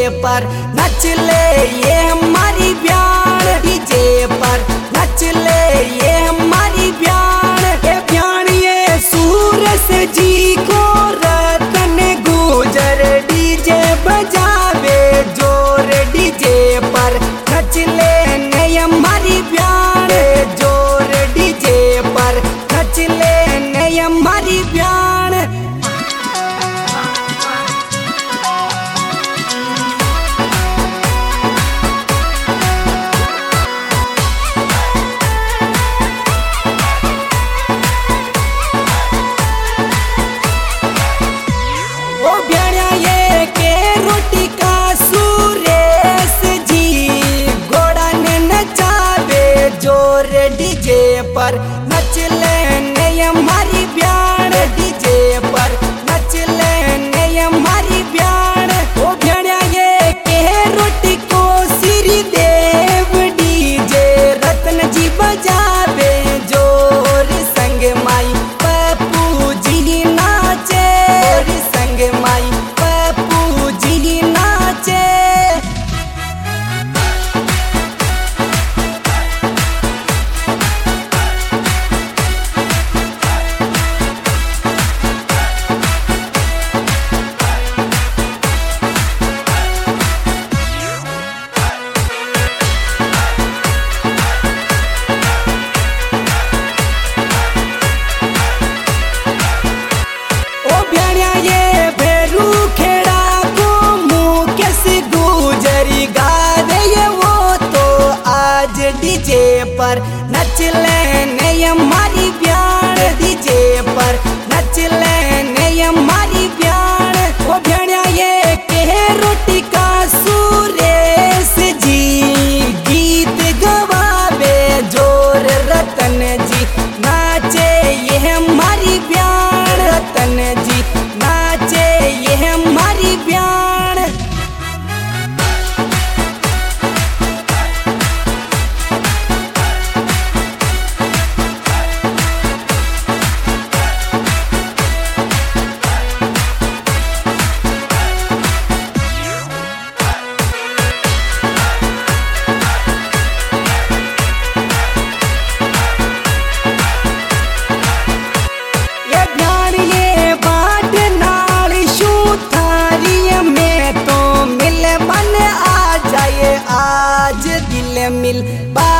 पर नच ले ये हमारी ब्यान, डीजे पर नच ले ये हमारी ब्यान। ये ब्यान ये सूरज जी को रतन गुजर, डीजे बजावे जोर, डीजे पर नच ले नई हमारी ब्यान जोर, डीजे पर नच ले नई हमारी ब्यान। डीजे पर नच ले नई हमारी ब्यान, डीजे पर नच ले नई हमारी ब्यान। ओ भेड़िया ये के रोटी को श्री देव, डीजे रतन जी बजावे जोर, संग माई पप्पू जी नाचे, संग माई पप्पू जी नाचे। डीजे पर नच ले नई हमारी ब्यान, डीजे पर नच ले नई हमारी ब्यान। ओ भेड़िया ये के रोटी का सुरेश जी गीत गवावे जोर, रतन जी नाचे ये हमारी ब्यान, रतन जी नाचे ये हमारी ब्यान। आज दिल मिल